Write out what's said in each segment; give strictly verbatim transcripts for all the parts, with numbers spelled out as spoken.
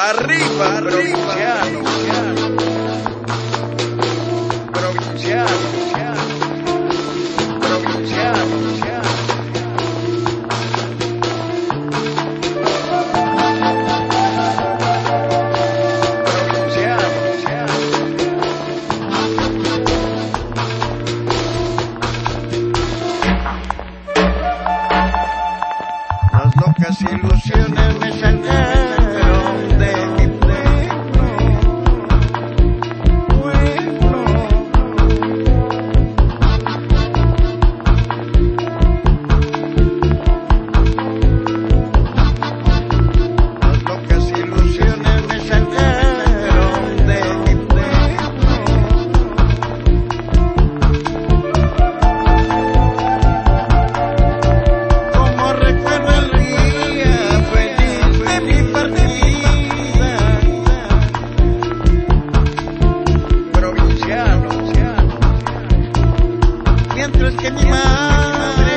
Arriba, provinciano, provinciano, provinciano. Las locas ilusiones me sacaron de mi pueblo, pueblo. Las locas ilusiones me sacaron de mi pueblo. Como recuerdo el día feliz de mi partida, provinciano, mientras que mi madre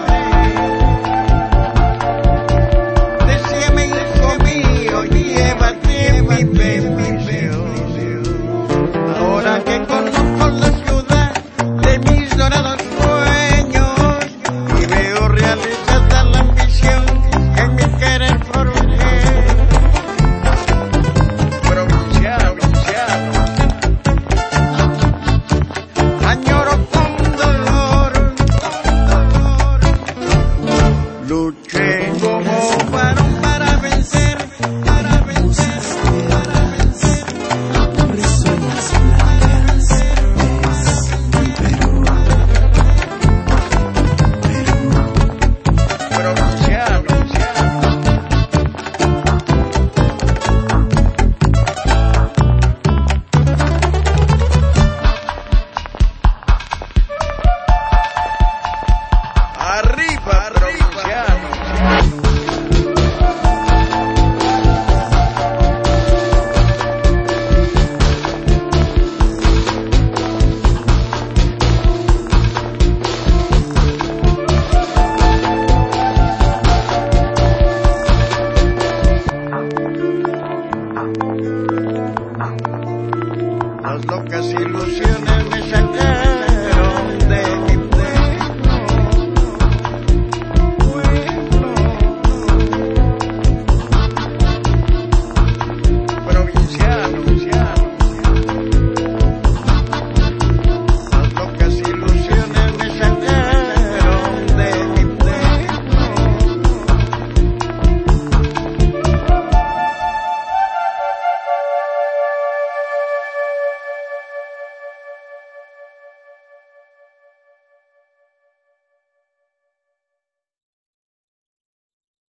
decíame, hijo mío, llévate mi bendición. Ahora que conozco la ciudad de mis dorados sueños y veo realizada la ambición en mi querer por usted, provinciano, añoro con dolor, luché